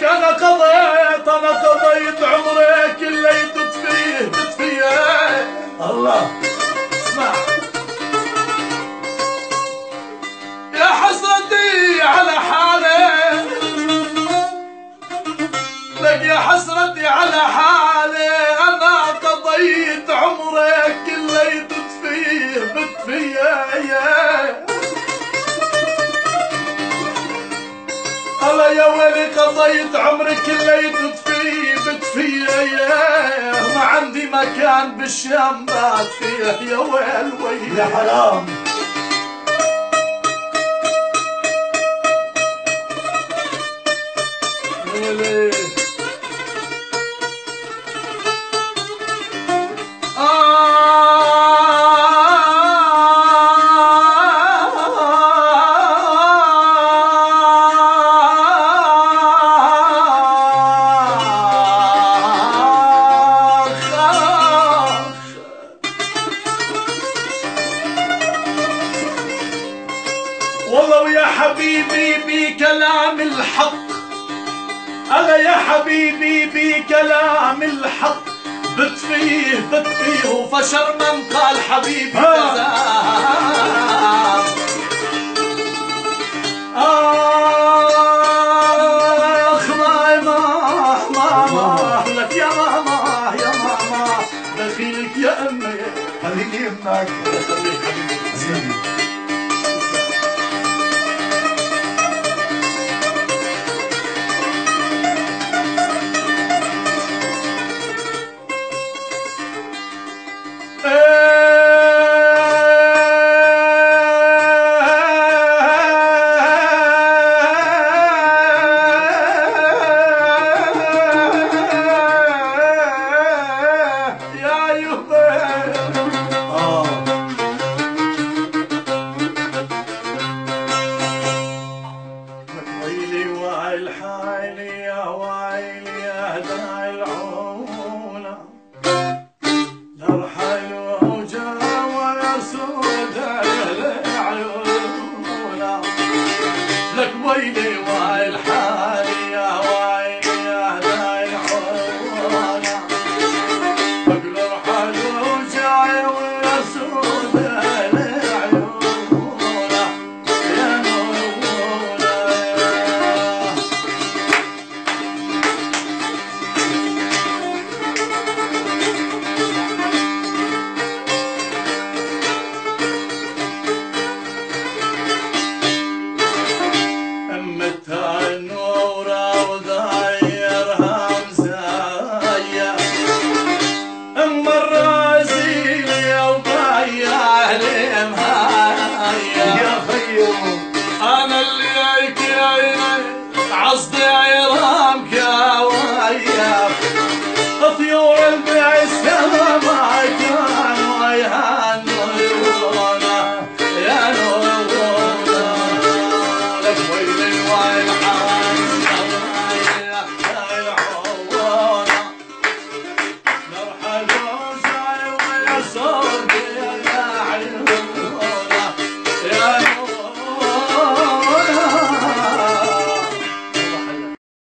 انا قضيت عمري كله تطفيه الله. اسمع يا حسرتي على حالي، لك يا حسرتي على حالي، انا قضيت عمري كله بتفيه الله يا ويلي قضيت عمري كله بتفيه ما عندي مكان بالشام بات فيه يا ويل يا حرام. والله ويا حبيبي بكلام الحق، أنا يا حبيبي بكلام الحق بتفيه وفشر من قال حبيبي كذا